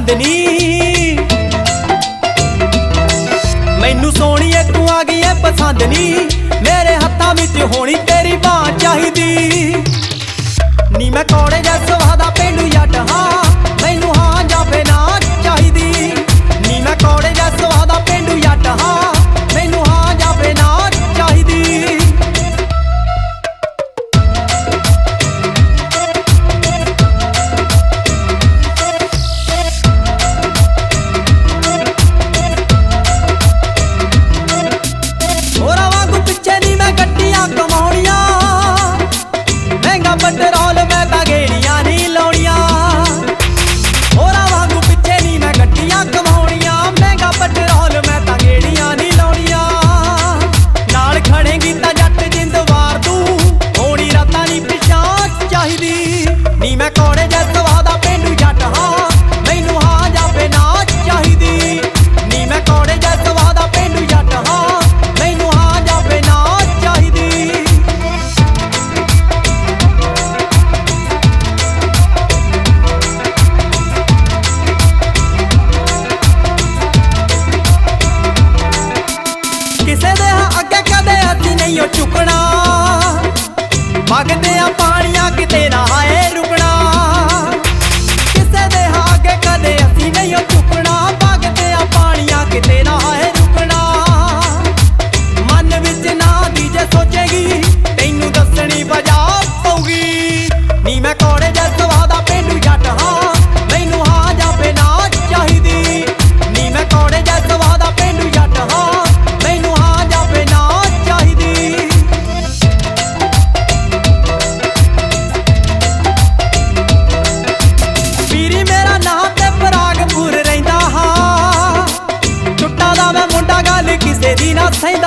पसंद नी। मैनू सोहणीए तू आ गई है पसंद नी। मेरे हत्थां विच होनी तेरी बांह चाहिदी नी। मैं कौड़े जै सुभाऽ दा पेंडू जट हाँ, मैनू हाँ जां फिर ना चाहिदी नी। मैं कौड़े जै सुभाऽ दा पेंडू जट हाँ, मैनू हाँ जां फिर ना चाहिदी। पेट्रोल मैं तां गेड़ियां नहीं लाउणियां, होरां वांगू पिछे नहीं मैं गड्डियां कमाउणियां। महंगा पेट्रोल मैं तां गेड़ियां नहीं लाउणियां। नाल खड़ेगी तां जट जिंद वार तू, होणी रातां नहीं पिछां चाहिदी नी। मैं कौड़े जै सुभाऽ दा पेंडू जट हाँ, मैनू हाँ जां फिर ना चाहिदी नी। मैं कौड़े जै सुभाऽ दा पेंडू जट हाँ, मैनू हाँ जां फिर ना चाहिदी। किसे दे अगे कदे असीं नहीं झुकना, मंगदे आ पानियां किते ना आए रुकना। किसे दे अगे कदे असीं नहीं झुकना, मंगदे आ पानियां किते ना आए रुकना। मन विच ना दी जे सोचेगी, तैनू दसणी वजह पऊगी नी। मैं कौड़े जै सुभाऽ दा पेंडू जट हाँ, मैनू हाँ जां फिर ना चाहिदी नी। मैं कौड़े जै सुभाऽ दा पेंडू जट हाँ, मैनू हाँ जां फिर ना चाहिदी। पीरी मेरा नां ते परागपुर रहिंदा हाँ, टुट्टा दा मैं मुंडा गल किसे दी ना सहिंदा।